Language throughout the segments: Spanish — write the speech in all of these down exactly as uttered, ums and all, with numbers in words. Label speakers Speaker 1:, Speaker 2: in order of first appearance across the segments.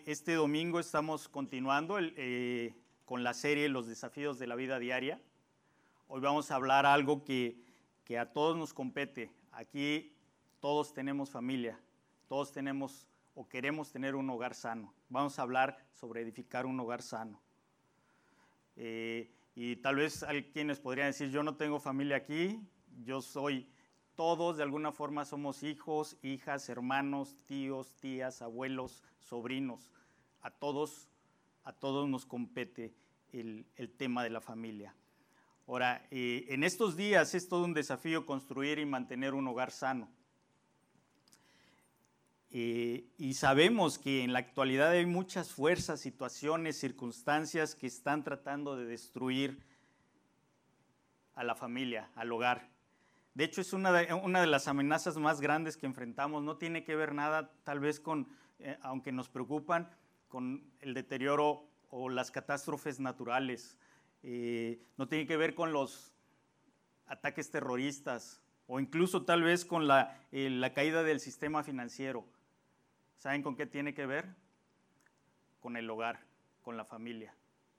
Speaker 1: este domingo estamos continuando el, eh, con la serie Los desafíos de la vida diaria. Hoy vamos a hablar algo que, que a todos nos compete. Aquí todos tenemos familia, todos tenemos o queremos tener un hogar sano. Vamos a hablar sobre edificar un hogar sano. Eh, y tal vez hay quienes podrían decir, yo no tengo familia aquí, yo soy... Todos de alguna forma somos hijos, hijas, hermanos, tíos, tías, abuelos, sobrinos. A todos, a todos nos compete el, el tema de la familia. Ahora, eh, en estos días es todo un desafío construir y mantener un hogar sano. Eh, y sabemos que en la actualidad hay muchas fuerzas, situaciones, circunstancias que están tratando de destruir a la familia, al hogar. De hecho, es una de, una de las amenazas más grandes que enfrentamos. No tiene que ver nada, tal vez, con, eh, aunque nos preocupan, con el deterioro o las catástrofes naturales. Eh, no tiene que ver con los ataques terroristas o incluso tal vez con la, eh, la caída del sistema financiero. ¿Saben con qué tiene que ver? Con el hogar, con la familia.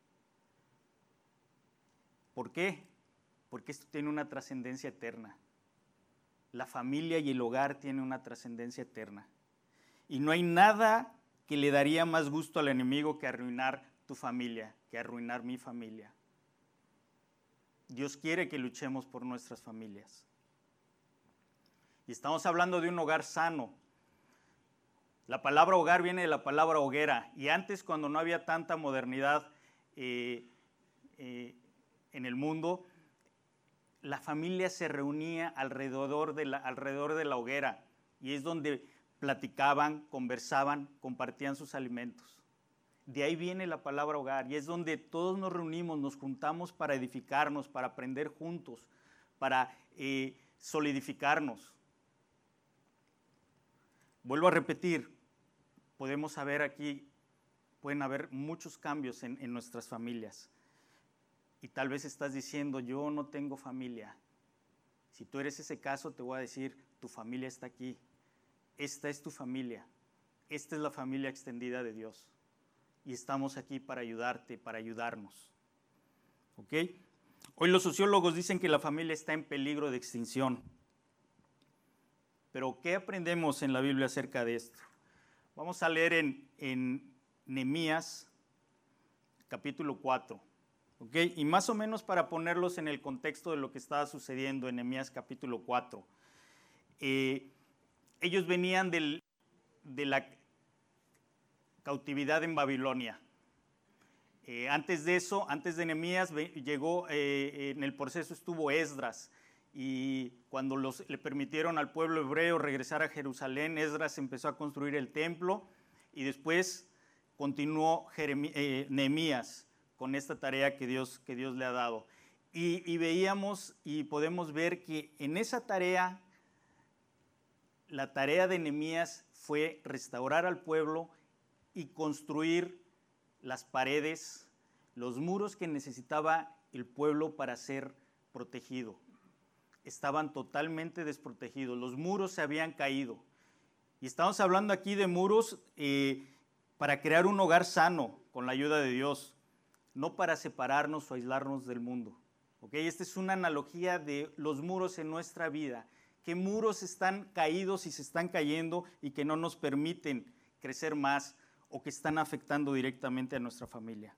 Speaker 1: ¿Por qué? Porque esto tiene una trascendencia eterna. La familia y el hogar tienen una trascendencia eterna. Y no hay nada que le daría más gusto al enemigo que arruinar tu familia, que arruinar mi familia. Dios quiere que luchemos por nuestras familias. Y estamos hablando de un hogar sano. La palabra hogar viene de la palabra hoguera. Y antes, cuando no había tanta modernidad eh, eh, en el mundo, la familia se reunía alrededor de, la, alrededor de la hoguera y es donde platicaban, conversaban, compartían sus alimentos. De ahí viene la palabra hogar y es donde todos nos reunimos, nos juntamos para edificarnos, para aprender juntos, para eh, solidificarnos. Vuelvo a repetir, podemos saber aquí, pueden haber muchos cambios en, en nuestras familias. Y tal vez estás diciendo, yo no tengo familia. Si tú eres ese caso, te voy a decir, tu familia está aquí. Esta es tu familia. Esta es la familia extendida de Dios. Y estamos aquí para ayudarte, para ayudarnos. ¿Ok? Hoy los sociólogos dicen que la familia está en peligro de extinción. Pero, ¿qué aprendemos en la Biblia acerca de esto? Vamos a leer en, en Nehemías, capítulo cuatro. Okay, y más o menos para ponerlos en el contexto de lo que estaba sucediendo en Nehemías capítulo cuatro. Eh, ellos venían del, de la cautividad en Babilonia. Eh, antes de eso, antes de Nehemías, llegó, eh, en el proceso estuvo Esdras. Y cuando los, le permitieron al pueblo hebreo regresar a Jerusalén, Esdras empezó a construir el templo y después continuó Jeremí, eh, Nehemías con esta tarea que Dios, que Dios le ha dado. Y, y veíamos y podemos ver que en esa tarea, la tarea de Nehemías fue restaurar al pueblo y construir las paredes, los muros que necesitaba el pueblo para ser protegido. Estaban totalmente desprotegidos, los muros se habían caído. Y estamos hablando aquí de muros eh, para crear un hogar sano con la ayuda de Dios. No para separarnos o aislarnos del mundo. ¿Okay? Esta es una analogía de los muros en nuestra vida. ¿Qué muros están caídos y se están cayendo y que no nos permiten crecer más o que están afectando directamente a nuestra familia?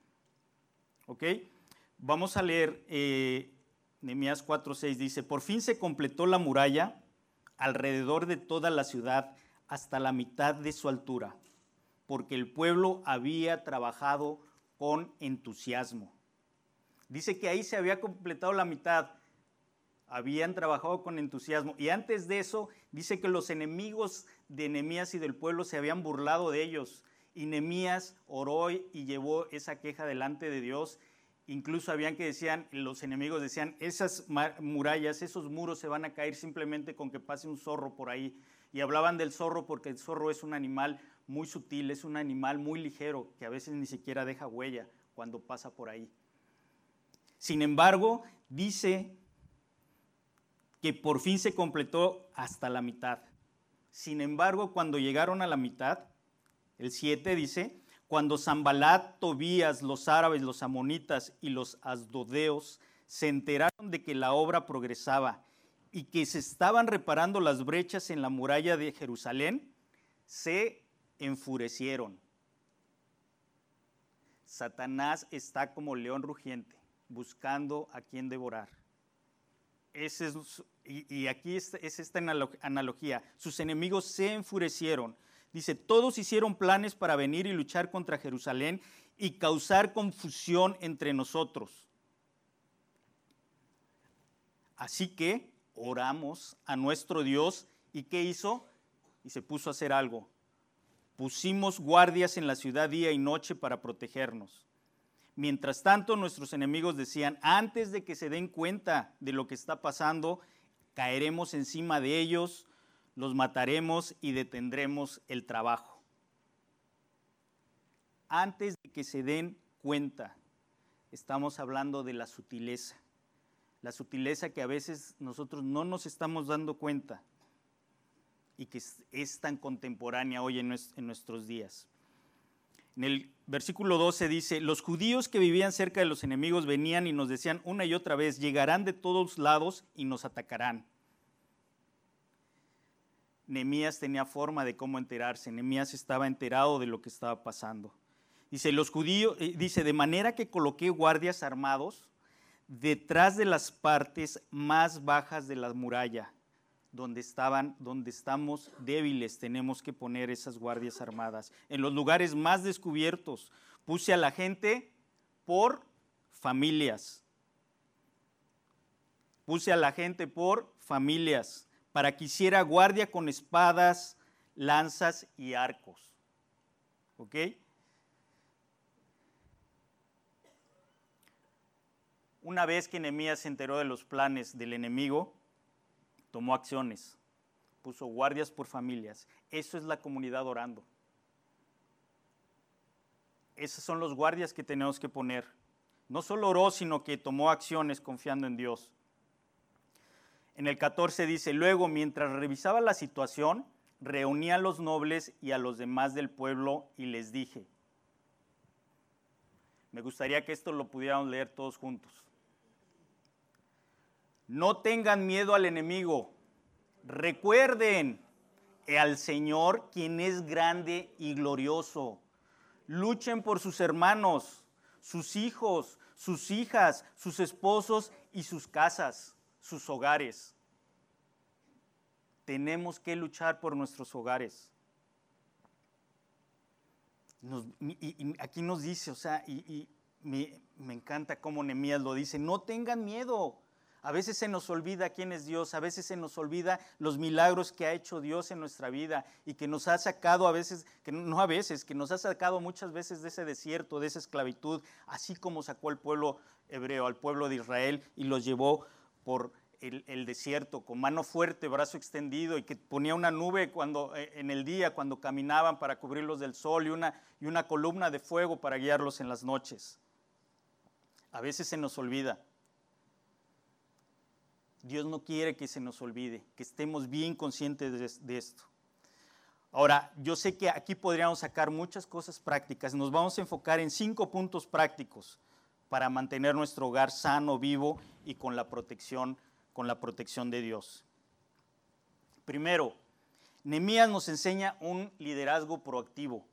Speaker 1: ¿Okay? Vamos a leer eh, Nehemías cuatro seis, dice, por fin se completó la muralla alrededor de toda la ciudad hasta la mitad de su altura, porque el pueblo había trabajado con entusiasmo. Dice que ahí se había completado la mitad, habían trabajado con entusiasmo. Y antes de eso, dice que los enemigos de Nehemías y del pueblo se habían burlado de ellos. Y Nehemías oró y llevó esa queja delante de Dios. Incluso habían que decían, los enemigos decían, esas murallas, esos muros se van a caer simplemente con que pase un zorro por ahí. Y hablaban del zorro porque el zorro es un animal muy sutil, es un animal muy ligero que a veces ni siquiera deja huella cuando pasa por ahí. Sin embargo, dice que por fin se completó hasta la mitad. Sin embargo, cuando llegaron a la mitad, El siete dice, cuando Sanbalat, Tobías, los árabes, los amonitas y los asdodeos se enteraron de que la obra progresaba y que se estaban reparando las brechas en la muralla de Jerusalén, se enfurecieron. Satanás está como león rugiente, buscando a quien devorar. Ese es, y, y aquí es, es esta analogía. Sus enemigos se enfurecieron. Dice, todos hicieron planes para venir y luchar contra Jerusalén y causar confusión entre nosotros. Así que oramos a nuestro Dios, ¿y qué hizo? Y se puso a hacer algo. Pusimos guardias en la ciudad día y noche para protegernos. Mientras tanto, nuestros enemigos decían, antes de que se den cuenta de lo que está pasando, caeremos encima de ellos, los mataremos y detendremos el trabajo. Antes de que se den cuenta, estamos hablando de la sutileza. La sutileza que a veces nosotros no nos estamos dando cuenta y que es, es tan contemporánea hoy en, nues, en nuestros días. En el versículo doce dice, los judíos que vivían cerca de los enemigos venían y nos decían una y otra vez, llegarán de todos lados y nos atacarán. Nehemías tenía forma de cómo enterarse, Nehemías estaba enterado de lo que estaba pasando. Dice, los judíos, eh, dice, de manera que coloqué guardias armados detrás de las partes más bajas de la muralla, donde estaban, donde estamos débiles, tenemos que poner esas guardias armadas. En los lugares más descubiertos, puse a la gente por familias. Puse a la gente por familias, para que hiciera guardia con espadas, lanzas y arcos. ¿Ok? Una vez que Nehemías se enteró de los planes del enemigo, tomó acciones, puso guardias por familias. Eso es la comunidad orando. Esos son los guardias que tenemos que poner. No solo oró, sino que tomó acciones confiando en Dios. En el catorce dice, luego mientras revisaba la situación, reuní a los nobles y a los demás del pueblo y les dije. Me gustaría que esto lo pudiéramos leer todos juntos. No tengan miedo al enemigo. Recuerden al Señor, quien es grande y glorioso. Luchen por sus hermanos, sus hijos, sus hijas, sus esposos y sus casas, sus hogares. Tenemos que luchar por nuestros hogares. Nos, y, y aquí nos dice, o sea, y, y me, me encanta cómo Nehemías lo dice, no tengan miedo. A veces se nos olvida quién es Dios, a veces se nos olvida los milagros que ha hecho Dios en nuestra vida y que nos ha sacado a veces, que no a veces, que nos ha sacado muchas veces de ese desierto, de esa esclavitud, así como sacó al pueblo hebreo, al pueblo de Israel y los llevó por el, el desierto con mano fuerte, brazo extendido y que ponía una nube cuando, en el día cuando caminaban para cubrirlos del sol y una, y una columna de fuego para guiarlos en las noches. A veces se nos olvida. Dios no quiere que se nos olvide, que estemos bien conscientes de, de esto. Ahora, yo sé que aquí podríamos sacar muchas cosas prácticas. Nos vamos a enfocar en cinco puntos prácticos para mantener nuestro hogar sano, vivo y con la protección, con la protección de Dios. Primero, Nehemías nos enseña un liderazgo proactivo.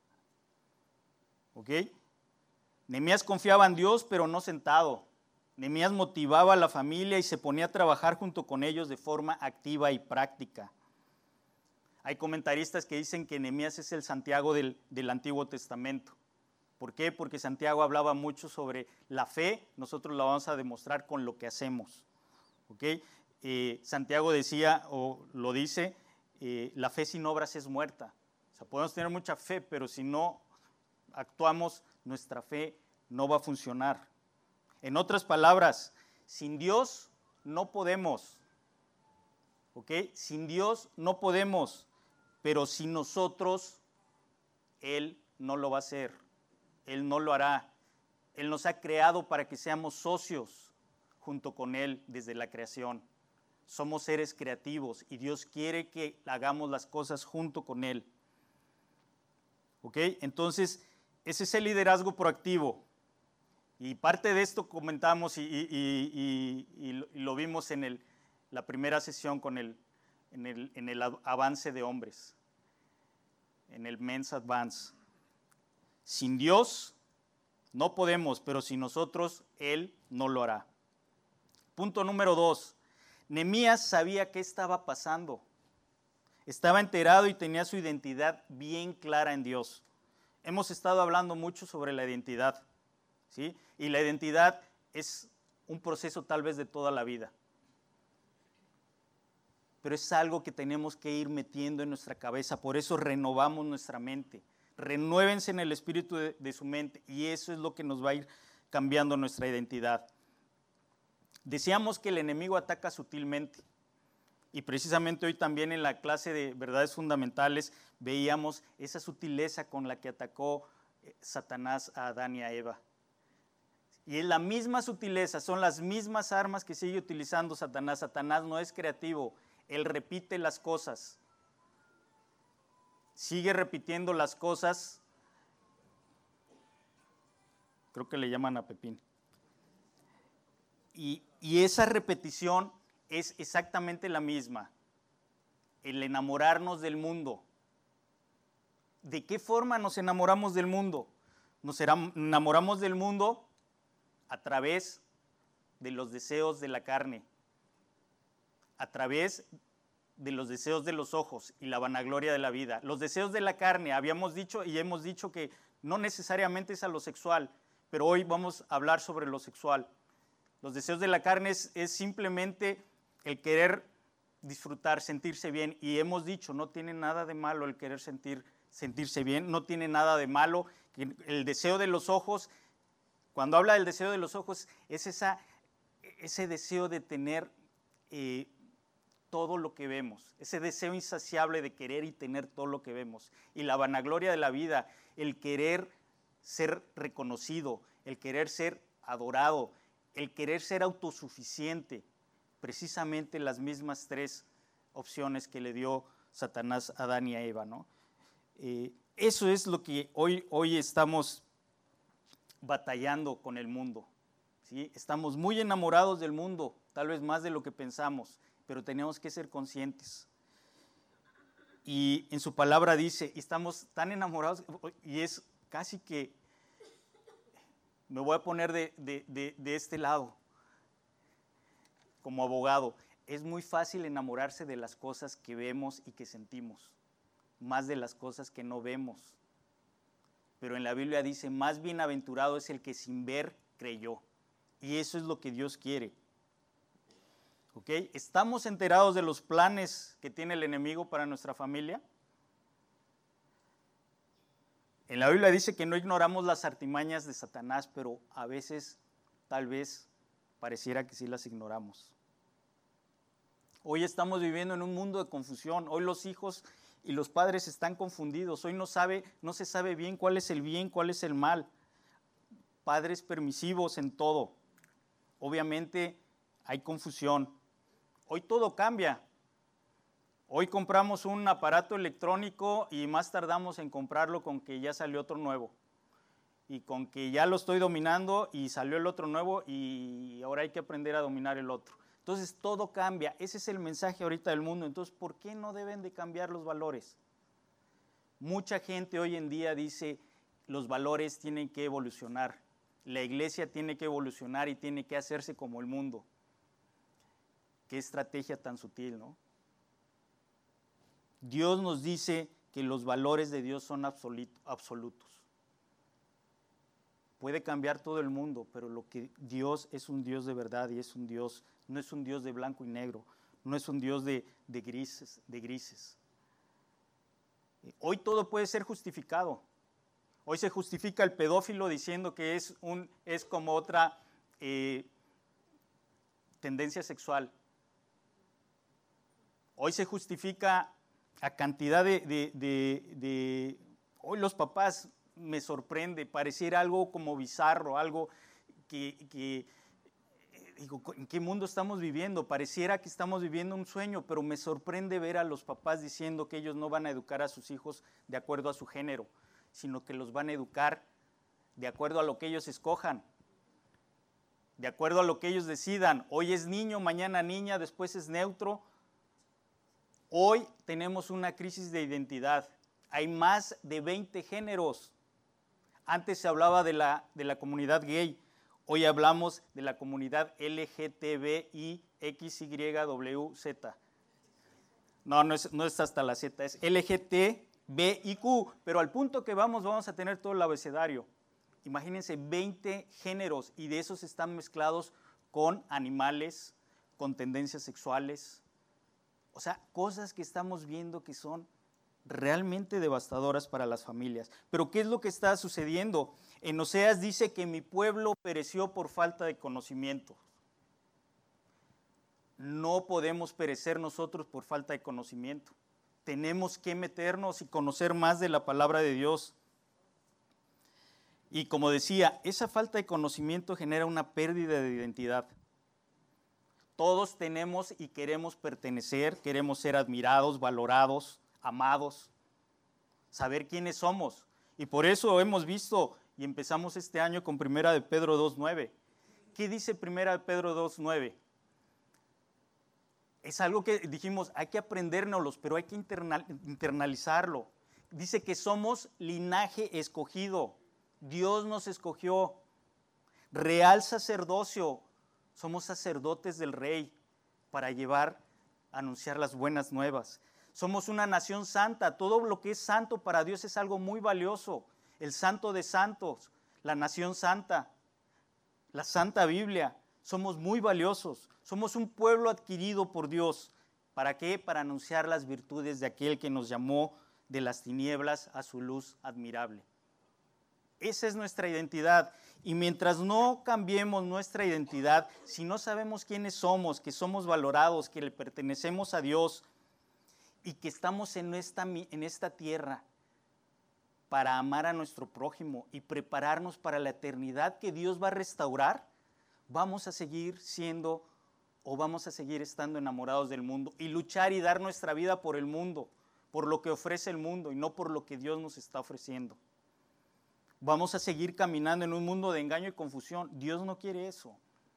Speaker 1: ¿Ok? Nehemías confiaba en Dios, pero no sentado. Nehemías motivaba a la familia y se ponía a trabajar junto con ellos de forma activa y práctica. Hay comentaristas que dicen que Nehemías es el Santiago del, del Antiguo Testamento. ¿Por qué? Porque Santiago hablaba mucho sobre la fe, nosotros la vamos a demostrar con lo que hacemos. ¿Okay? Eh, Santiago decía, o lo dice, eh, la fe sin obras es muerta. O sea, podemos tener mucha fe, pero si no actuamos, nuestra fe no va a funcionar. En otras palabras, sin Dios no podemos, ¿ok? Sin Dios no podemos, pero sin nosotros, Él no lo va a hacer, Él no lo hará. Él nos ha creado para que seamos socios junto con Él desde la creación. Somos seres creativos y Dios quiere que hagamos las cosas junto con Él. ¿Ok? Entonces, ese es el liderazgo proactivo. Y parte de esto comentamos y, y, y, y, y lo vimos en el, la primera sesión con el, en, el, en el avance de hombres, en el Men's Advance. Sin Dios no podemos, pero sin nosotros Él no lo hará. Punto número dos. Nehemías sabía qué estaba pasando. Estaba enterado y tenía su identidad bien clara en Dios. Hemos estado hablando mucho sobre la identidad, ¿sí? Y la identidad es un proceso tal vez de toda la vida. Pero es algo que tenemos que ir metiendo en nuestra cabeza. Por eso renovamos nuestra mente. Renuévense en el espíritu de, de su mente. Y eso es lo que nos va a ir cambiando nuestra identidad. Decíamos que el enemigo ataca sutilmente. Y precisamente hoy también en la clase de verdades fundamentales veíamos esa sutileza con la que atacó Satanás a Adán y a Eva. Y es la misma sutileza, son las mismas armas que sigue utilizando Satanás. Satanás no es creativo, él repite las cosas. Sigue repitiendo las cosas. Creo que le llaman a Pepín. Y, y esa repetición es exactamente la misma, el enamorarnos del mundo. ¿De qué forma nos enamoramos del mundo? Nos enamoramos del mundo a través de los deseos de la carne, a través de los deseos de los ojos y la vanagloria de la vida. Los deseos de la carne, habíamos dicho y hemos dicho que no necesariamente es a lo sexual, pero hoy vamos a hablar sobre lo sexual. Los deseos de la carne es, es simplemente el querer disfrutar, sentirse bien, y hemos dicho, no tiene nada de malo el querer sentir, sentirse bien, no tiene nada de malo. El deseo de los ojos, cuando habla del deseo de los ojos, es esa, ese deseo de tener eh, todo lo que vemos, ese deseo insaciable de querer y tener todo lo que vemos. Y la vanagloria de la vida, el querer ser reconocido, el querer ser adorado, el querer ser autosuficiente. Precisamente las mismas tres opciones que le dio Satanás a Adán y a Eva, ¿no? Eh, eso es lo que hoy, hoy estamos batallando con el mundo, ¿sí? Estamos muy enamorados del mundo, tal vez más de lo que pensamos, pero tenemos que ser conscientes. Y en su palabra dice, estamos tan enamorados, y es casi que, me voy a poner de, de, de, de este lado, como abogado, es muy fácil enamorarse de las cosas que vemos y que sentimos, más de las cosas que no vemos. Pero en la Biblia dice, más bienaventurado es el que sin ver creyó. Y eso es lo que Dios quiere. ¿Ok? ¿Estamos enterados de los planes que tiene el enemigo para nuestra familia? En la Biblia dice que no ignoramos las artimañas de Satanás, pero a veces, tal vez, pareciera que sí las ignoramos. Hoy estamos viviendo en un mundo de confusión. Hoy los hijos y los padres están confundidos. Hoy no sabe, no se sabe bien cuál es el bien, cuál es el mal. Padres permisivos en todo. Obviamente hay confusión. Hoy todo cambia. Hoy compramos un aparato electrónico y más tardamos en comprarlo con que ya salió otro nuevo. Y con que ya lo estoy dominando y salió el otro nuevo y ahora hay que aprender a dominar el otro. Entonces todo cambia, ese es el mensaje ahorita del mundo. Entonces, ¿por qué no deben de cambiar los valores? Mucha gente hoy en día dice, los valores tienen que evolucionar, la iglesia tiene que evolucionar y tiene que hacerse como el mundo. Qué estrategia tan sutil, ¿no? Dios nos dice que los valores de Dios son absolutos. Puede cambiar todo el mundo, pero lo que Dios es un Dios de verdad y es un Dios, no es un Dios de blanco y negro, no es un Dios de, de, grises, de grises. Hoy todo puede ser justificado. Hoy se justifica el pedófilo diciendo que es, un, es como otra eh, tendencia sexual. Hoy se justifica a cantidad de, de, de, de... Hoy los papás, me sorprende, pareciera algo como bizarro, algo que, que, digo, ¿en qué mundo estamos viviendo? Pareciera que estamos viviendo un sueño, pero me sorprende ver a los papás diciendo que ellos no van a educar a sus hijos de acuerdo a su género. sino que los van a educar de acuerdo a lo que ellos escojan, de acuerdo a lo que ellos decidan. Hoy es niño, mañana niña, después es neutro. Hoy tenemos una crisis de identidad. Hay más de veinte géneros. Antes se hablaba de la, de la comunidad gay. Hoy hablamos de la comunidad L G T B I X Y W Z. No, no es, no es hasta la Z, es L G T B I Q. Pero al punto que vamos, vamos a tener todo el abecedario. Imagínense, veinte géneros, y de esos están mezclados con animales, con tendencias sexuales. O sea, cosas que estamos viendo que son realmente devastadoras para las familias. Pero ¿qué es lo que está sucediendo? En Oseas dice que mi pueblo pereció por falta de conocimiento. No podemos perecer nosotros por falta de conocimiento. Tenemos que meternos y conocer más de la palabra de Dios. Y como decía, esa falta de conocimiento genera una pérdida de identidad. Todos tenemos y queremos pertenecer, queremos ser admirados, valorados, amados, saber quiénes somos. Y por eso hemos visto y empezamos este año con Primera de Pedro dos nueve. ¿Qué dice Primera de Pedro dos nueve? Es algo que dijimos, hay que aprendérnoslos, pero hay que internal, internalizarlo. Dice que somos linaje escogido. Dios nos escogió. Real sacerdocio. Somos sacerdotes del Rey para llevar, anunciar las buenas nuevas. Somos una nación santa. Todo lo que es santo para Dios es algo muy valioso. El santo de santos, la nación santa, la Santa Biblia. Somos muy valiosos. Somos un pueblo adquirido por Dios. ¿Para qué? Para anunciar las virtudes de aquel que nos llamó de las tinieblas a su luz admirable. Esa es nuestra identidad. Y mientras no cambiemos nuestra identidad, si no sabemos quiénes somos, que somos valorados, que le pertenecemos a Dios y que estamos en esta, en esta tierra para amar a nuestro prójimo y prepararnos para la eternidad que Dios va a restaurar, vamos a seguir siendo o vamos a seguir estando enamorados del mundo y luchar y dar nuestra vida por el mundo, por lo que ofrece el mundo y no por lo que Dios nos está ofreciendo. Vamos a seguir caminando en un mundo de engaño y confusión. Dios no quiere eso.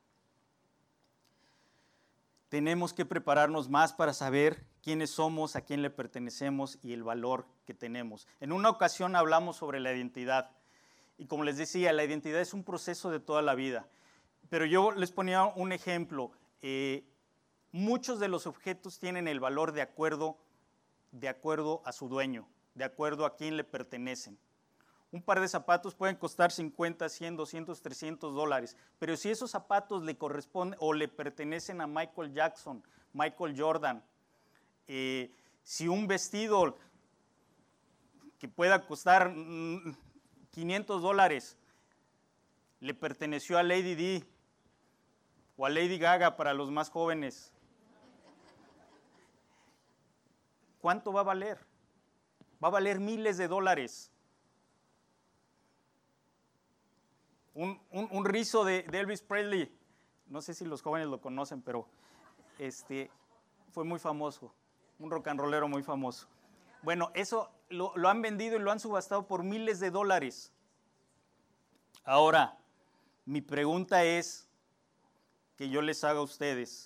Speaker 1: Tenemos que prepararnos más para saber quiénes somos, a quién le pertenecemos y el valor que tenemos. En una ocasión hablamos sobre la identidad. Y como les decía, la identidad es un proceso de toda la vida. Pero yo les ponía un ejemplo. Eh, muchos de los objetos tienen el valor de acuerdo, de acuerdo a su dueño, de acuerdo a quién le pertenecen. Un par de zapatos pueden costar cincuenta, cien, doscientos, trescientos dólares, pero si esos zapatos le corresponden o le pertenecen a Michael Jackson, Michael Jordan, eh, si un vestido que pueda costar mm, quinientos dólares le perteneció a Lady Di o a Lady Gaga para los más jóvenes, ¿cuánto va a valer? Va a valer miles de dólares. Un, un, un rizo de, de Elvis Presley, no sé si los jóvenes lo conocen, pero este, fue muy famoso, un rock and rollero muy famoso. Bueno, eso lo, lo han vendido y lo han subastado por miles de dólares. Ahora, mi pregunta es, que yo les haga a ustedes,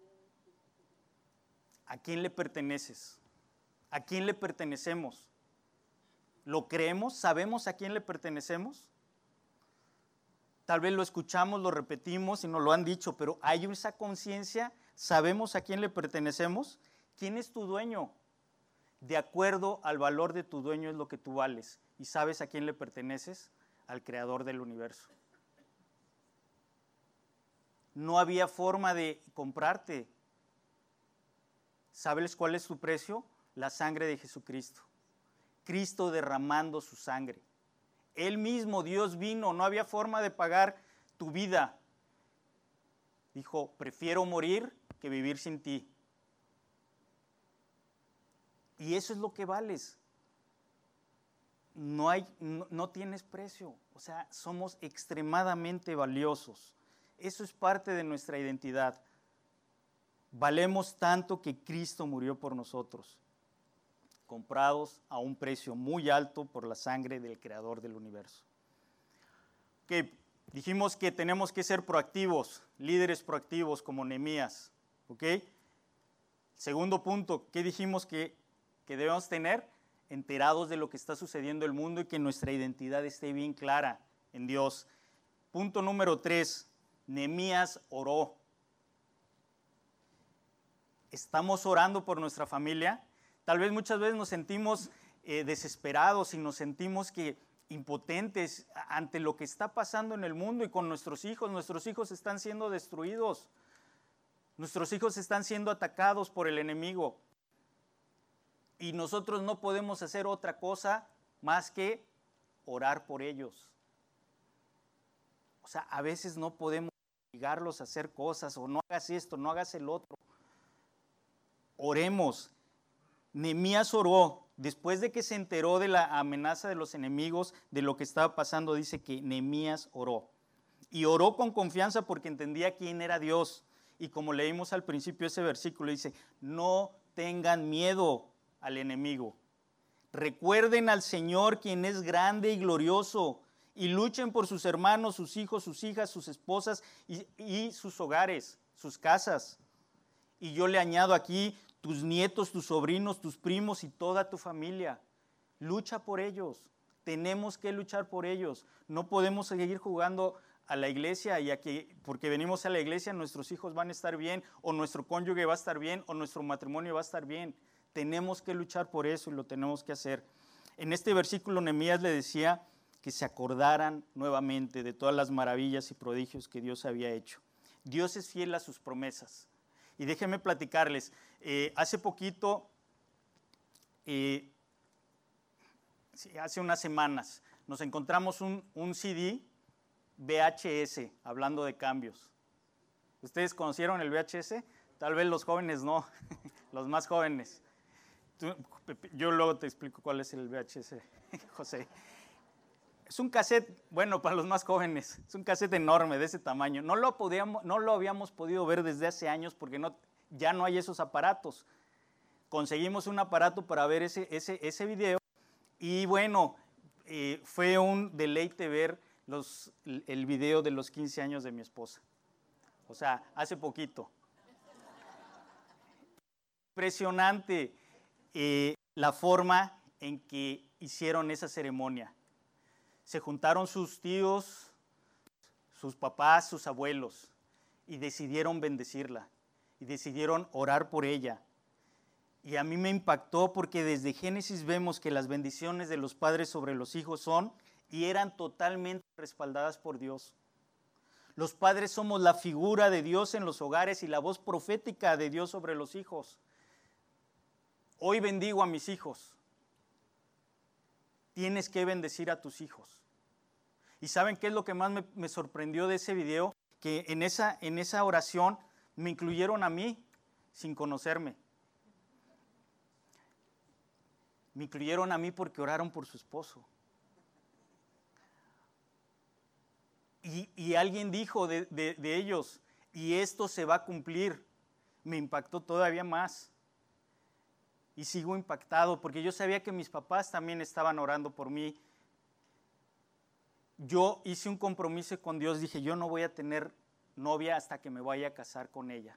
Speaker 1: ¿a quién le perteneces? ¿A quién le pertenecemos? ¿Lo creemos? ¿Sabemos a quién le pertenecemos? Tal vez lo escuchamos, lo repetimos y nos lo han dicho, pero ¿hay esa conciencia? ¿Sabemos a quién le pertenecemos? ¿Quién es tu dueño? De acuerdo al valor de tu dueño es lo que tú vales. ¿Y sabes a quién le perteneces? Al creador del universo. No había forma de comprarte. ¿Sabes cuál es su precio? La sangre de Jesucristo. Cristo derramando su sangre. Él mismo, Dios vino, no había forma de pagar tu vida. Dijo, prefiero morir que vivir sin ti. Y eso es lo que vales. No hay, no, no tienes precio. O sea, somos extremadamente valiosos. Eso es parte de nuestra identidad. Valemos tanto que Cristo murió por nosotros. comprados a un precio muy alto por la sangre del Creador del universo. Okay, dijimos que tenemos que ser proactivos, líderes proactivos como Nehemías. ¿Okay? Segundo punto, ¿qué dijimos que, que debemos tener? Enterados de lo que está sucediendo en el mundo y que nuestra identidad esté bien clara en Dios. Punto número tres, Nehemías oró. ¿Estamos orando por nuestra familia? Tal vez muchas veces nos sentimos eh, desesperados y nos sentimos que impotentes ante lo que está pasando en el mundo y con nuestros hijos. Nuestros hijos están siendo destruidos. Nuestros hijos están siendo atacados por el enemigo. Y nosotros no podemos hacer otra cosa más que orar por ellos. O sea, a veces no podemos obligarlos a hacer cosas o no hagas esto, no hagas el otro. Oremos. Nehemías oró. Después de que se enteró de la amenaza de los enemigos, de lo que estaba pasando, dice que Nehemías oró. Y oró con confianza porque entendía quién era Dios. Y como leímos al principio ese versículo, dice, no tengan miedo al enemigo. Recuerden al Señor, quien es grande y glorioso, y luchen por sus hermanos, sus hijos, sus hijas, sus esposas y, y sus hogares, sus casas. Y yo le añado aquí, tus nietos, tus sobrinos, tus primos y toda tu familia. Lucha por ellos. Tenemos que luchar por ellos. No podemos seguir jugando a la iglesia y a que porque venimos a la iglesia nuestros hijos van a estar bien, o nuestro cónyuge va a estar bien, o nuestro matrimonio va a estar bien. Tenemos que luchar por eso y lo tenemos que hacer. En este versículo Nehemías le decía que se acordaran nuevamente de todas las maravillas y prodigios que Dios había hecho. Dios es fiel a sus promesas. Y déjenme platicarles, eh, hace poquito, eh, sí, hace unas semanas, nos encontramos un, un C D V H S, hablando de cambios. ¿Ustedes conocieron el V H S? Tal vez los jóvenes no, los más jóvenes. Tú, yo luego te explico cuál es el V H S, José. Es un cassette, bueno, para los más jóvenes, es un cassette enorme de ese tamaño. No lo, podíamos, no lo habíamos podido ver desde hace años porque no, ya no hay esos aparatos. Conseguimos un aparato para ver ese, ese, ese video y bueno, eh, fue un deleite ver los, el video de los quince años de mi esposa. O sea, hace poquito. Impresionante eh, la forma en que hicieron esa ceremonia. Se juntaron sus tíos, sus papás, sus abuelos y decidieron bendecirla y decidieron orar por ella. Y a mí me impactó porque desde Génesis vemos que las bendiciones de los padres sobre los hijos son y eran totalmente respaldadas por Dios. Los padres somos la figura de Dios en los hogares y la voz profética de Dios sobre los hijos. Hoy bendigo a mis hijos. Tienes que bendecir a tus hijos. ¿Y saben qué es lo que más me, me sorprendió de ese video? Que en esa, en esa oración me incluyeron a mí sin conocerme. Me incluyeron a mí porque oraron por su esposo. Y, y alguien dijo de, de, de ellos, y esto se va a cumplir. Me impactó todavía más. Y sigo impactado porque yo sabía que mis papás también estaban orando por mí. Yo hice un compromiso con Dios, dije, yo no voy a tener novia hasta que me vaya a casar con ella.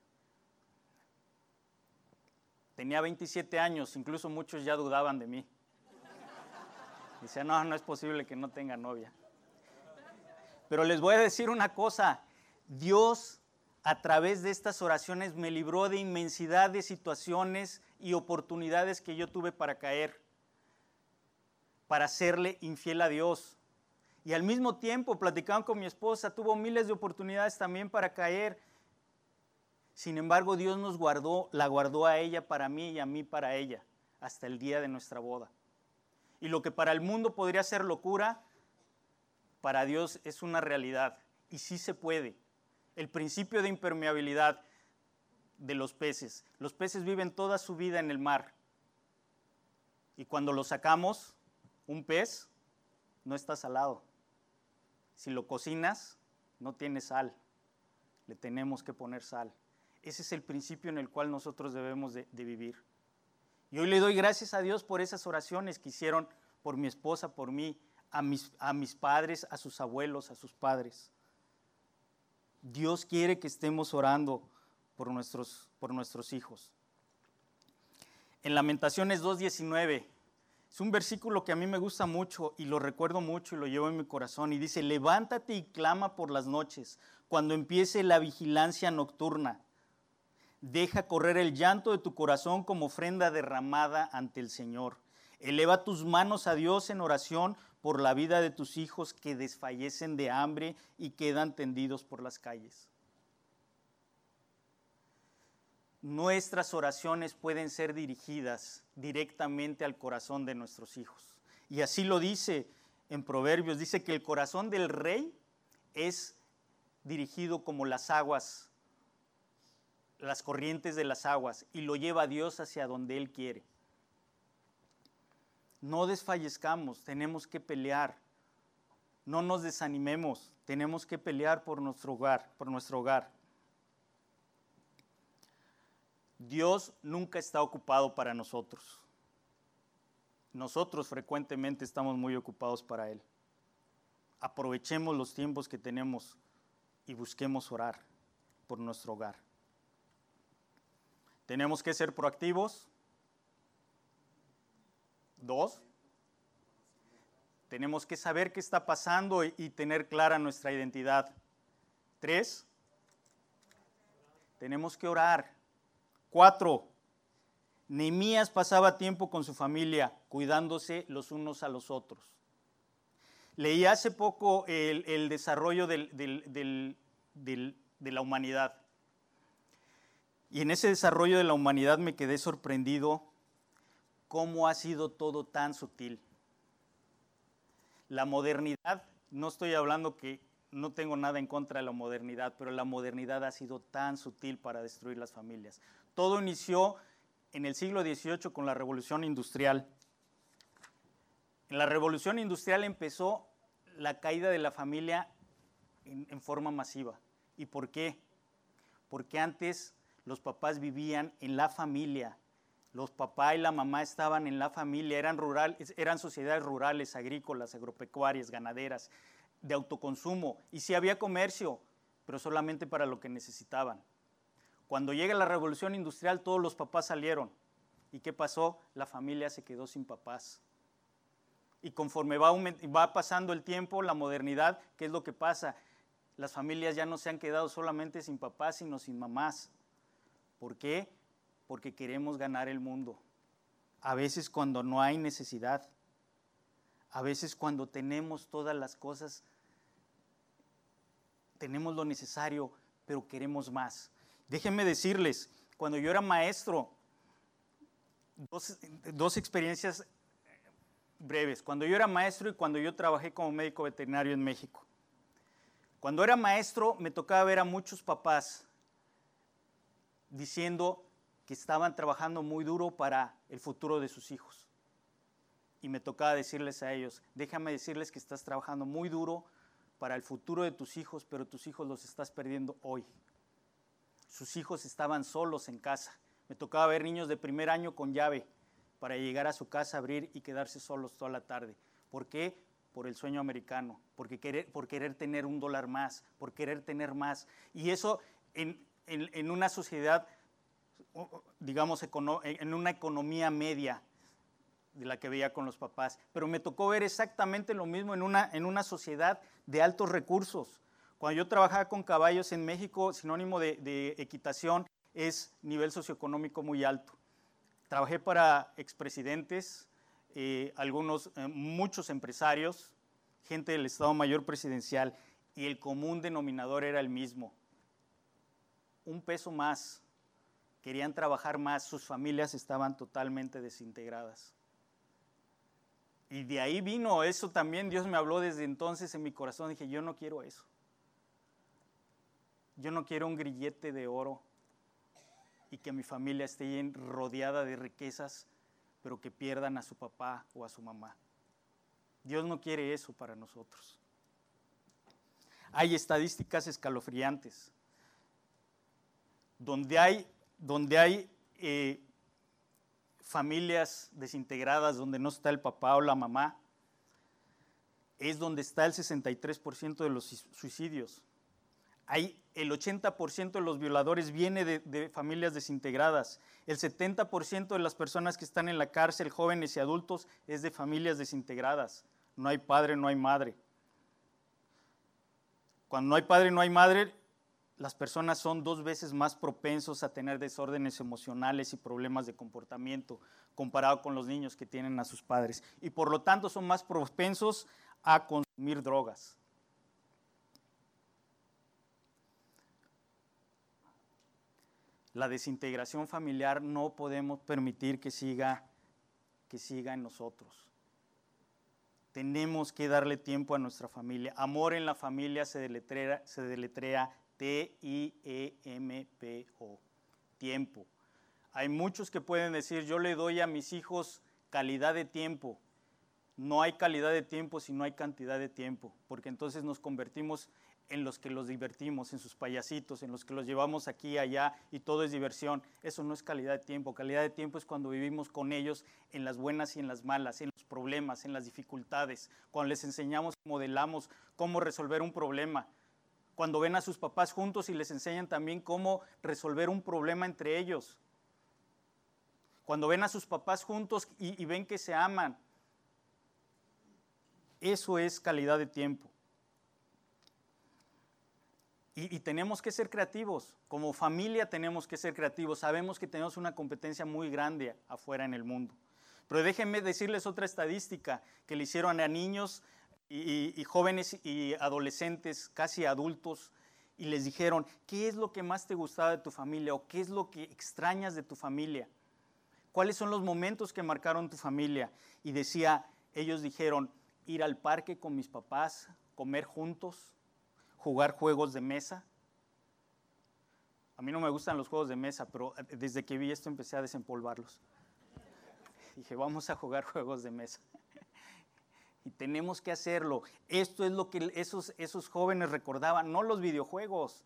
Speaker 1: Tenía veintisiete años, incluso muchos ya dudaban de mí. Decían, no, no es posible que no tenga novia. Pero les voy a decir una cosa, Dios a través de estas oraciones me libró de inmensidad de situaciones y oportunidades que yo tuve para caer, para serle infiel a Dios. Y al mismo tiempo, platicando con mi esposa, tuvo miles de oportunidades también para caer. Sin embargo, Dios nos guardó, la guardó a ella para mí y a mí para ella, hasta el día de nuestra boda. Y lo que para el mundo podría ser locura, para Dios es una realidad. Y sí se puede. El principio de impermeabilidad de los peces. Los peces viven toda su vida en el mar. Y cuando lo sacamos, un pez no está salado. Si lo cocinas, no tiene sal. Le tenemos que poner sal. Ese es el principio en el cual nosotros debemos de, de vivir. Y hoy le doy gracias a Dios por esas oraciones que hicieron por mi esposa, por mí, a mis, a mis padres, a sus abuelos, a sus padres. Dios quiere que estemos orando por nuestros, por nuestros hijos. En Lamentaciones dos diecinueve, es un versículo que a mí me gusta mucho y lo recuerdo mucho y lo llevo en mi corazón, y dice: levántate y clama por las noches, cuando empiece la vigilancia nocturna. Deja correr el llanto de tu corazón como ofrenda derramada ante el Señor. Eleva tus manos a Dios en oración por la vida de tus hijos que desfallecen de hambre y quedan tendidos por las calles. Nuestras oraciones pueden ser dirigidas directamente al corazón de nuestros hijos. Y así lo dice en Proverbios, dice que el corazón del rey es dirigido como las aguas, las corrientes de las aguas, y lo lleva a Dios hacia donde Él quiere. No desfallezcamos, tenemos que pelear. No nos desanimemos, tenemos que pelear por nuestro hogar, por nuestro hogar. Dios nunca está ocupado para nosotros. Nosotros frecuentemente estamos muy ocupados para Él. Aprovechemos los tiempos que tenemos y busquemos orar por nuestro hogar. Tenemos que ser proactivos. Dos, tenemos que saber qué está pasando y, y tener clara nuestra identidad. Tres, tenemos que orar. Cuatro, Nehemías pasaba tiempo con su familia, cuidándose los unos a los otros. Leí hace poco el, el desarrollo del, del, del, del, de la humanidad. Y en ese desarrollo de la humanidad me quedé sorprendido cómo ha sido todo tan sutil. La modernidad, no estoy hablando que no tengo nada en contra de la modernidad, pero la modernidad ha sido tan sutil para destruir las familias. Todo inició en el siglo dieciocho con la Revolución Industrial. En la Revolución Industrial empezó la caída de la familia en, en forma masiva. ¿Y por qué? Porque antes los papás vivían en la familia. Los papás y la mamá estaban en la familia, eran, rural, eran sociedades rurales, agrícolas, agropecuarias, ganaderas, de autoconsumo. Y sí había comercio, pero solamente para lo que necesitaban. Cuando llega la Revolución Industrial, todos los papás salieron. ¿Y qué pasó? La familia se quedó sin papás. Y conforme va, va pasando el tiempo, la modernidad, ¿qué es lo que pasa? Las familias ya no se han quedado solamente sin papás, sino sin mamás. ¿Por qué? Porque queremos ganar el mundo. A veces cuando no hay necesidad. A veces cuando tenemos todas las cosas, tenemos lo necesario, pero queremos más. Déjenme decirles, cuando yo era maestro, dos, dos experiencias breves. Cuando yo era maestro y cuando yo trabajé como médico veterinario en México. Cuando era maestro me tocaba ver a muchos papás diciendo que estaban trabajando muy duro para el futuro de sus hijos. Y me tocaba decirles a ellos, déjame decirles que estás trabajando muy duro para el futuro de tus hijos, pero tus hijos los estás perdiendo hoy. Sus hijos estaban solos en casa. Me tocaba ver niños de primer año con llave para llegar a su casa, abrir y quedarse solos toda la tarde. ¿Por qué? Por el sueño americano, porque querer, por querer tener un dólar más, por querer tener más. Y eso en, en, en una sociedad, digamos, en una economía media de la que veía con los papás. Pero me tocó ver exactamente lo mismo en una, en una sociedad de altos recursos. Cuando yo trabajaba con caballos en México, sinónimo de, de equitación es nivel socioeconómico muy alto. Trabajé para expresidentes, eh, algunos, eh, muchos empresarios, gente del Estado Mayor Presidencial, y el común denominador era el mismo. Un peso más, querían trabajar más, sus familias estaban totalmente desintegradas. Y de ahí vino eso también, Dios me habló desde entonces en mi corazón, dije, yo no quiero eso. Yo no quiero un grillete de oro y que mi familia esté rodeada de riquezas, pero que pierdan a su papá o a su mamá. Dios no quiere eso para nosotros. Hay estadísticas escalofriantes, donde hay, donde hay eh, familias desintegradas donde no está el papá o la mamá, es donde está el sesenta y tres por ciento de los suicidios. Hay el ochenta por ciento de los violadores viene de, de familias desintegradas. El setenta por ciento de las personas que están en la cárcel, jóvenes y adultos, es de familias desintegradas. No hay padre, no hay madre. Cuando no hay padre, no hay madre, las personas son dos veces más propensos a tener desórdenes emocionales y problemas de comportamiento comparado con los niños que tienen a sus padres. Y por lo tanto son más propensos a consumir drogas. La desintegración familiar no podemos permitir que siga, que siga en nosotros. Tenemos que darle tiempo a nuestra familia. Amor en la familia se deletrea, se deletrea T I E M P O, tiempo. Hay muchos que pueden decir, yo le doy a mis hijos calidad de tiempo. No hay calidad de tiempo si no hay cantidad de tiempo, porque entonces nos convertimos en los que los divertimos, en sus payasitos, en los que los llevamos aquí y allá y todo es diversión. Eso no es calidad de tiempo. Calidad de tiempo es cuando vivimos con ellos en las buenas y en las malas, en los problemas, en las dificultades, cuando les enseñamos, modelamos cómo resolver un problema, cuando ven a sus papás juntos y les enseñan también cómo resolver un problema entre ellos, cuando ven a sus papás juntos y, y ven que se aman. Eso es calidad de tiempo. Y, y tenemos que ser creativos, como familia tenemos que ser creativos, sabemos que tenemos una competencia muy grande afuera en el mundo. Pero déjenme decirles otra estadística que le hicieron a niños y, y, y jóvenes y adolescentes, casi adultos, y les dijeron, ¿qué es lo que más te gustaba de tu familia o qué es lo que extrañas de tu familia? ¿Cuáles son los momentos que marcaron tu familia? Y decía, ellos dijeron, ir al parque con mis papás, comer juntos, jugar juegos de mesa. A mí no me gustan los juegos de mesa, pero desde que vi esto empecé a desempolvarlos. Dije, vamos a jugar juegos de mesa. Y tenemos que hacerlo. Esto es lo que esos, esos jóvenes recordaban, no los videojuegos.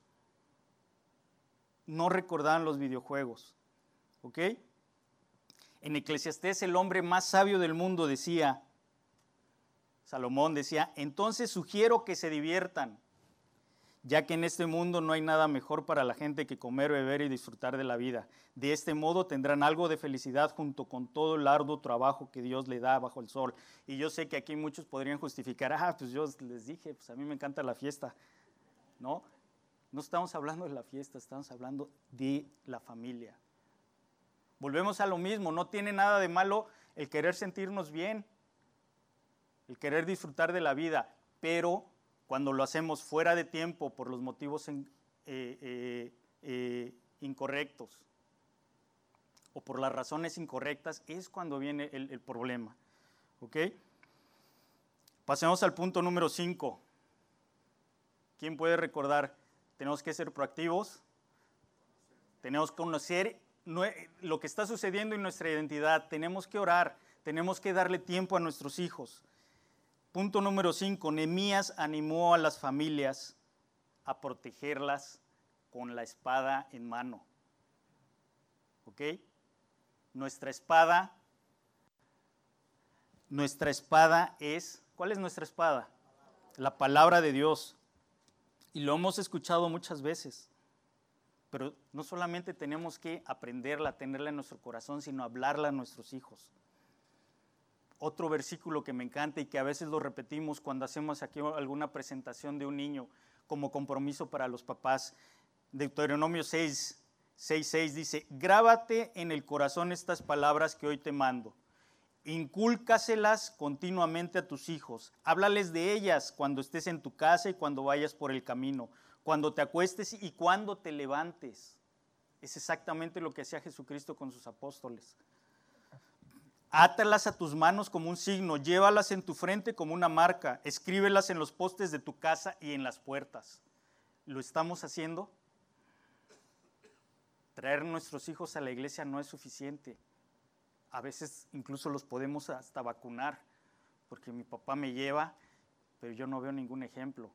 Speaker 1: No recordaban los videojuegos. ¿Ok? En Eclesiastés, el hombre más sabio del mundo decía, Salomón decía, entonces sugiero que se diviertan, ya que en este mundo no hay nada mejor para la gente que comer, beber y disfrutar de la vida. De este modo tendrán algo de felicidad junto con todo el arduo trabajo que Dios le da bajo el sol. Y yo sé que aquí muchos podrían justificar, ah, pues yo les dije, pues a mí me encanta la fiesta. No, no estamos hablando de la fiesta, estamos hablando de la familia. Volvemos a lo mismo, no tiene nada de malo el querer sentirnos bien, el querer disfrutar de la vida, pero cuando lo hacemos fuera de tiempo por los motivos en, eh, eh, eh, incorrectos o por las razones incorrectas, es cuando viene el, el problema. ¿Ok? Pasemos al punto número cinco. ¿Quién puede recordar? Tenemos que ser proactivos, tenemos que conocer lo que está sucediendo en nuestra identidad, tenemos que orar, tenemos que darle tiempo a nuestros hijos. Punto número cinco, Nehemías animó a las familias a protegerlas con la espada en mano. ¿Ok? Nuestra espada, nuestra espada es, ¿cuál es nuestra espada? La palabra de Dios. Y lo hemos escuchado muchas veces. Pero no solamente tenemos que aprenderla, tenerla en nuestro corazón, sino hablarla a nuestros hijos. Otro versículo que me encanta y que a veces lo repetimos cuando hacemos aquí alguna presentación de un niño como compromiso para los papás. Deuteronomio seis, seis, seis dice, grábate en el corazón estas palabras que hoy te mando. Incúlcaselas continuamente a tus hijos. Háblales de ellas cuando estés en tu casa y cuando vayas por el camino, cuando te acuestes y cuando te levantes. Es exactamente lo que hacía Jesucristo con sus apóstoles. Átalas a tus manos como un signo, llévalas en tu frente como una marca, escríbelas en los postes de tu casa y en las puertas. ¿Lo estamos haciendo? Traer nuestros hijos a la iglesia no es suficiente. A veces incluso los podemos hasta vacunar, porque mi papá me lleva, pero yo no veo ningún ejemplo.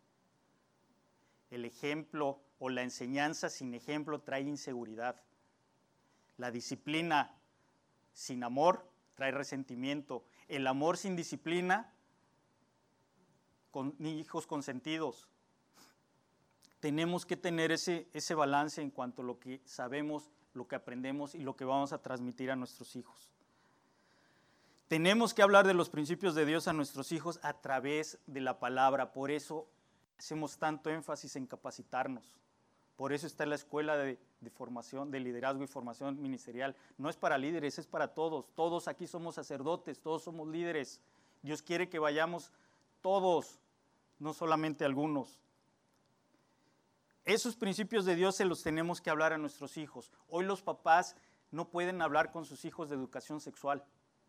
Speaker 1: El ejemplo o la enseñanza sin ejemplo trae inseguridad. La disciplina sin amor trae resentimiento. El amor sin disciplina, con hijos consentidos. Tenemos que tener ese, ese balance en cuanto a lo que sabemos, lo que aprendemos y lo que vamos a transmitir a nuestros hijos. Tenemos que hablar de los principios de Dios a nuestros hijos a través de la palabra. Por eso hacemos tanto énfasis en capacitarnos. Por eso está la escuela de, de formación, de liderazgo y formación ministerial. No es para líderes, es para todos. Todos aquí somos sacerdotes, todos somos líderes. Dios quiere que vayamos todos, no solamente algunos. Esos principios de Dios se los tenemos que hablar a nuestros hijos. Hoy los papás no pueden hablar con sus hijos de educación sexual.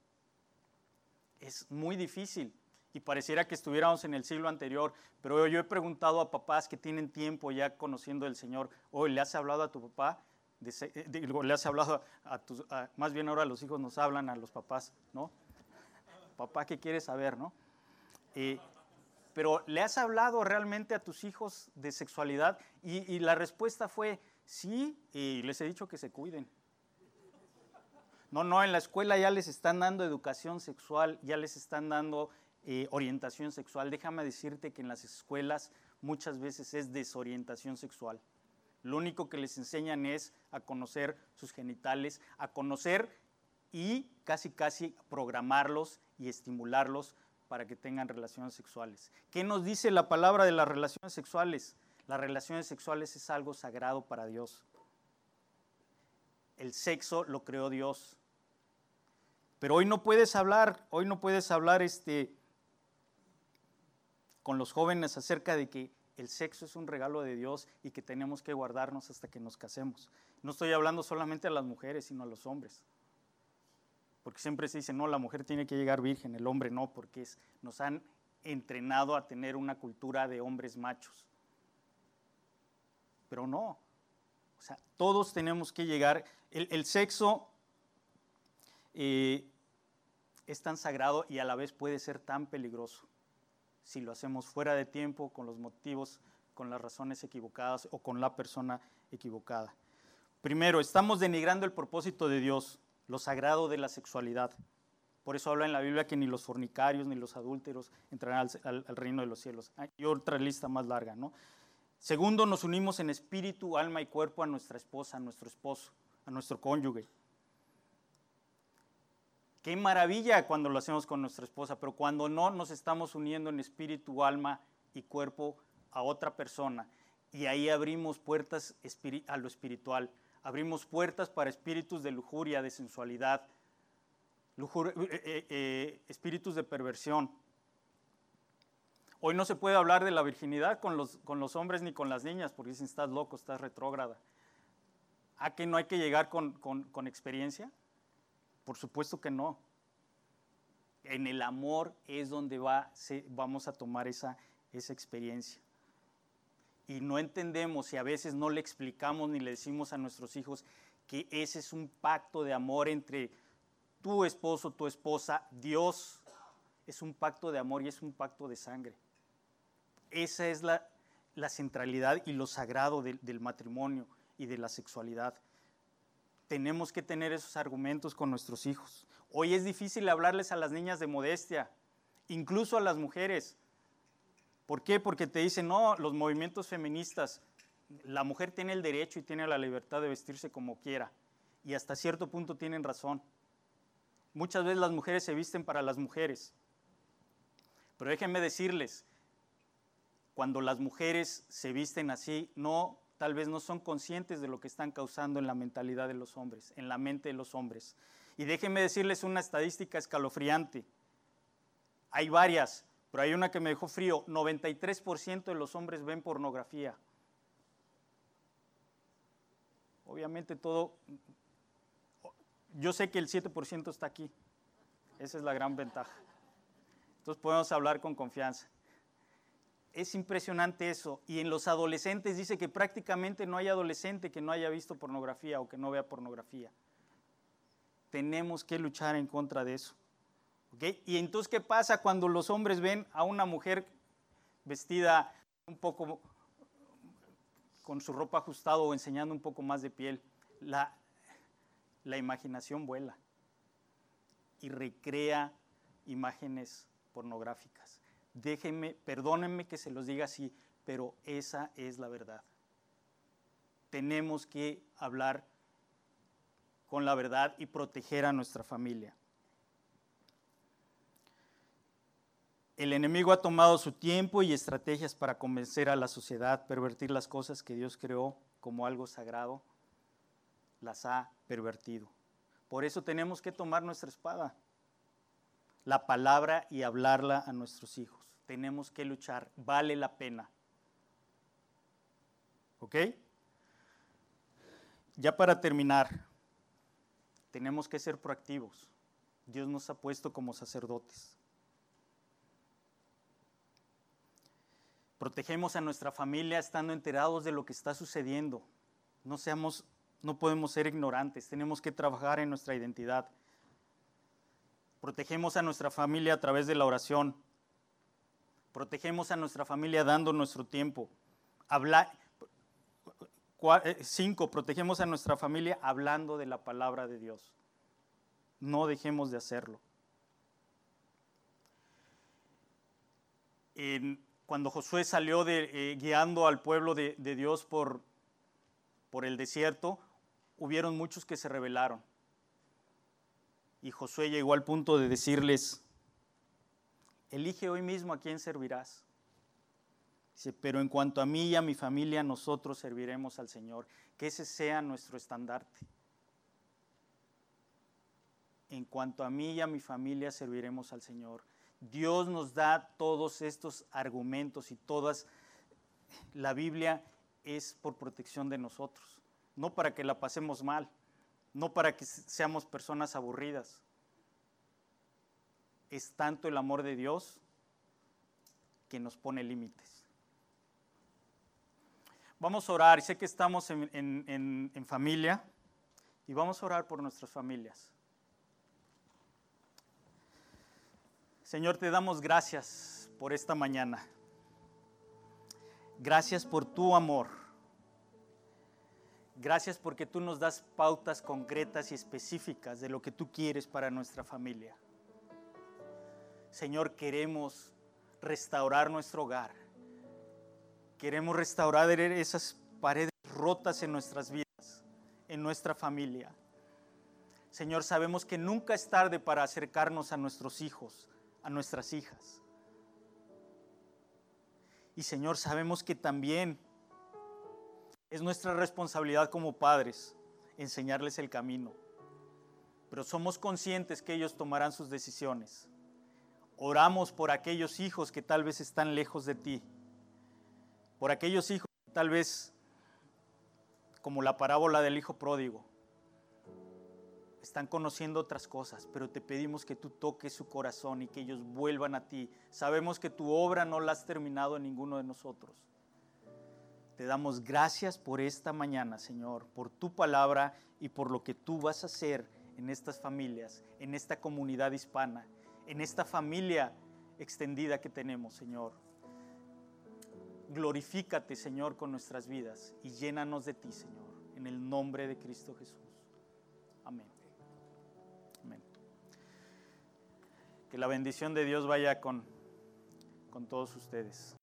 Speaker 1: Es muy difícil y pareciera que estuviéramos en el siglo anterior, pero yo he preguntado a papás que tienen tiempo ya conociendo al Señor, hoy ¿le has hablado a tu papá? De, de, ¿Le has hablado a, a tus, a, más bien ahora los hijos nos hablan a los papás, ¿no? Papá, ¿qué quieres saber, no? Eh, pero ¿le has hablado realmente a tus hijos de sexualidad? Y, y la respuesta fue sí, y les he dicho que se cuiden. No, no, en la escuela ya les están dando educación sexual, ya les están dando eh, orientación sexual. Déjame decirte que en las escuelas muchas veces es desorientación sexual. Lo único que les enseñan es a conocer sus genitales, a conocer y casi casi programarlos y estimularlos para que tengan relaciones sexuales. ¿Qué nos dice la palabra de las relaciones sexuales? Las relaciones sexuales es algo sagrado para Dios. El sexo lo creó Dios. Pero hoy no puedes hablar, hoy no puedes hablar este, con los jóvenes acerca de que el sexo es un regalo de Dios y que tenemos que guardarnos hasta que nos casemos. No estoy hablando solamente a las mujeres, sino a los hombres. Porque siempre se dice, no, la mujer tiene que llegar virgen, el hombre no, porque es, nos han entrenado a tener una cultura de hombres machos. Pero no, o sea, todos tenemos que llegar. El, el sexo eh, es tan sagrado y a la vez puede ser tan peligroso si lo hacemos fuera de tiempo, con los motivos, con las razones equivocadas o con la persona equivocada. Primero, estamos denigrando el propósito de Dios, lo sagrado de la sexualidad. Por eso habla en la Biblia que ni los fornicarios ni los adúlteros entrarán al, al, al reino de los cielos. Hay otra lista más larga, ¿no? Segundo, nos unimos en espíritu, alma y cuerpo a nuestra esposa, a nuestro esposo, a nuestro cónyuge. Qué maravilla cuando lo hacemos con nuestra esposa, pero cuando no nos estamos uniendo en espíritu, alma y cuerpo a otra persona, y ahí abrimos puertas a lo espiritual, abrimos puertas para espíritus de lujuria, de sensualidad, lujur, eh, eh, espíritus de perversión. Hoy no se puede hablar de la virginidad con los, con los hombres ni con las niñas, porque dicen, estás loco, estás retrógrada. ¿A que no hay que llegar con, con, con experiencia? Por supuesto que no. En el amor es donde va, se, vamos a tomar esa, esa experiencia. Y no entendemos y a veces no le explicamos ni le decimos a nuestros hijos que ese es un pacto de amor entre tu esposo, tu esposa, Dios. Es un pacto de amor y es un pacto de sangre. Esa es la, la centralidad y lo sagrado de, del matrimonio y de la sexualidad. Tenemos que tener esos argumentos con nuestros hijos. Hoy es difícil hablarles a las niñas de modestia, incluso a las mujeres. ¿Por qué? Porque te dicen, no, los movimientos feministas, la mujer tiene el derecho y tiene la libertad de vestirse como quiera. Y hasta cierto punto tienen razón. Muchas veces las mujeres se visten para las mujeres. Pero déjenme decirles, cuando las mujeres se visten así, no, tal vez no son conscientes de lo que están causando en la mentalidad de los hombres, en la mente de los hombres. Y déjenme decirles una estadística escalofriante. Hay varias, pero hay una que me dejó frío. noventa y tres por ciento de los hombres ven pornografía. Obviamente todo, yo sé que el siete por ciento está aquí. Esa es la gran ventaja. Entonces podemos hablar con confianza. Es impresionante eso. Y en los adolescentes dice que prácticamente no hay adolescente que no haya visto pornografía o que no vea pornografía. Tenemos que luchar en contra de eso. ¿Okay? Y entonces, ¿qué pasa cuando los hombres ven a una mujer vestida un poco con su ropa ajustada o enseñando un poco más de piel? La, la imaginación vuela. y recrea imágenes pornográficas. Déjenme, perdónenme que se los diga así, pero esa es la verdad. Tenemos que hablar con la verdad y proteger a nuestra familia. El enemigo ha tomado su tiempo y estrategias para convencer a la sociedad, pervertir las cosas que Dios creó como algo sagrado, las ha pervertido. Por eso tenemos que tomar nuestra espada, la palabra, y hablarla a nuestros hijos. Tenemos que luchar, vale la pena. ¿Ok? Ya para terminar, tenemos que ser proactivos. Dios nos ha puesto como sacerdotes. Protegemos a nuestra familia estando enterados de lo que está sucediendo. No seamos, no podemos ser ignorantes, tenemos que trabajar en nuestra identidad. Protegemos a nuestra familia a través de la oración. Protegemos a nuestra familia dando nuestro tiempo. Habla, cinco, protegemos a nuestra familia hablando de la palabra de Dios. No dejemos de hacerlo. En, Cuando Josué salió de, eh, guiando al pueblo de, de Dios por, por el desierto, hubieron muchos que se rebelaron. Y Josué llegó al punto de decirles, elige hoy mismo a quién servirás. Dice, pero en cuanto a mí y a mi familia, nosotros serviremos al Señor. Que ese sea nuestro estandarte. En cuanto a mí y a mi familia, serviremos al Señor. Dios nos da todos estos argumentos y todas, la Biblia es por protección de nosotros, no para que la pasemos mal, no para que seamos personas aburridas. Es tanto el amor de Dios que nos pone límites. Vamos a orar, y sé que estamos en, en, en, en familia, y vamos a orar por nuestras familias. Señor, te damos gracias por esta mañana. Gracias por tu amor. Gracias porque tú nos das pautas concretas y específicas de lo que tú quieres para nuestra familia. Señor, queremos restaurar nuestro hogar. Queremos restaurar esas paredes rotas en nuestras vidas, en nuestra familia. Señor, sabemos que nunca es tarde para acercarnos a nuestros hijos, a nuestras hijas. Y Señor, sabemos que también es nuestra responsabilidad como padres enseñarles el camino, pero somos conscientes que ellos tomarán sus decisiones. Oramos por aquellos hijos que tal vez están lejos de ti, por aquellos hijos que tal vez, como la parábola del hijo pródigo, están conociendo otras cosas, pero te pedimos que tú toques su corazón y que ellos vuelvan a ti. Sabemos que tu obra no la has terminado en ninguno de nosotros. Te damos gracias por esta mañana, Señor, por tu palabra y por lo que tú vas a hacer en estas familias, en esta comunidad hispana, en esta familia extendida que tenemos, Señor. Glorifícate, Señor, con nuestras vidas y llénanos de ti, Señor, en el nombre de Cristo Jesús. Amén. Amén. Que la bendición de Dios vaya con, con todos ustedes.